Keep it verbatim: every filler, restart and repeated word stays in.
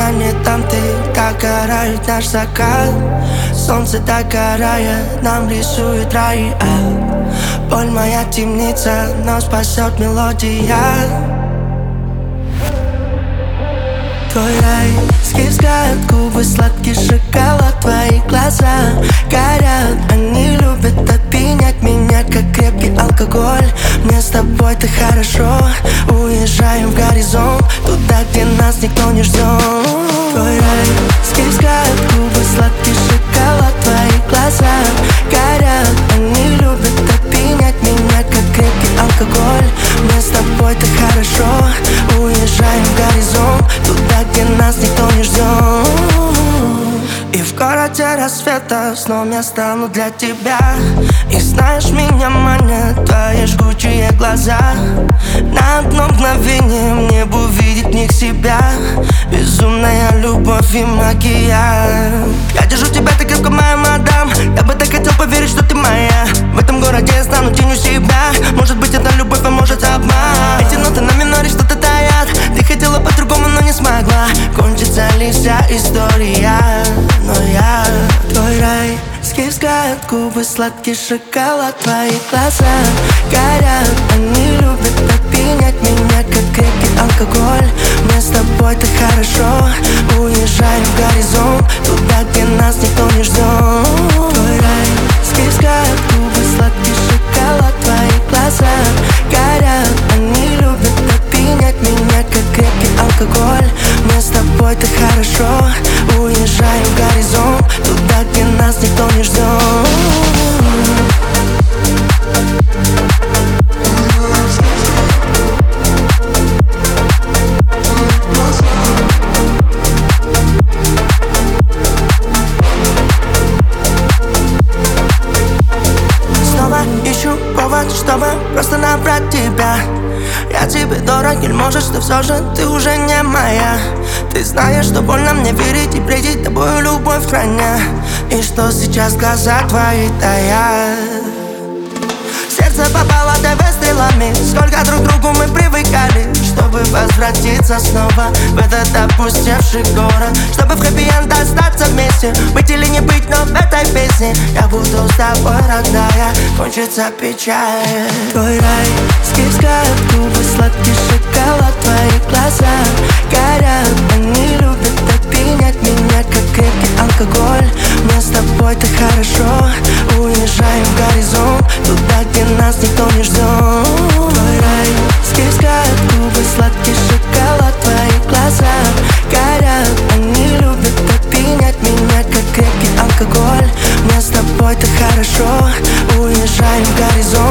не там ты, как горает наш закат. Солнце догорает, нам рисует рай. Боль моя темница, но спасет мелодия. Твой райский взгляд, губы, сладкий шоколад. Твои глаза горят, они любят опьянять меня, как крепкий алкоголь. Мне с тобой так хорошо, уезжаем в горизонт, туда, где нас никто не ждет. Твой райский взгляд, губы, сладкий шоколад. Твои глаза горят, они любят опьянять меня, как крепкий алкоголь. Мне с тобой так хорошо, уезжаем в горизонт, туда, где нас никто не ждет. И в городе рассвета снова я стану для тебя. И знаешь, меня манят твои жгучие глаза. На одно мгновение мне бы увидеть в них себя. Безумная любовь и магия. Я держу тебя так крепко, моя мадам. Я бы так хотел поверить, что ты моя. В этом городе я стану тенью себя. Может быть, это любовь, а может обман. Эти ноты на миноре что-то таят. Ты хотела по-другому, но не смогла. Кончится ли вся история? Но я твой райский взгляд, губы, сладкий шоколад. Твои глаза горят, они любят опьянять меня, как крепкий алкоголь. Мне с тобой так хорошо, уезжаем в горизонт, туда, где нас никто не ждет. Твой райский взгляд, губы, сладкий шоколад. Твои глаза горят, они любят опьянять меня, как крепкий алкоголь. Мне с тобой так хорошо, уезжаем в горизонт, туда, где нас никто не ждет. Снова ищу повод, чтобы просто набрать тебя. Я тебе дорог, или может, что все же ты уже не моя. Ты знаешь, что больно мне верить и бредить тобою любовь храня. И что сейчас глаза твои таят. Сердце попало ТВ стрелами. Сколько друг к другу мы привыкали, чтобы возвратиться снова в этот опустевший город. Чтобы в хэппи-энд остаться вместе, быть или не быть, но в этой песне я буду с тобой, родная, кончится печаль. Твой райский взгляд, губы, сладкий шоколад. Твои глаза горят, они любят опьянять меня, как крепкий алкоголь. Мне с тобой так хорошо, уезжаем в горизонт, туда, где нас никто не ждет. Твой райский взгляд, губы, сладкий шоколад. Твои глаза горят, они любят опьянять меня, как крепкий алкоголь. Мне с тобой так хорошо, уезжаем в горизонт,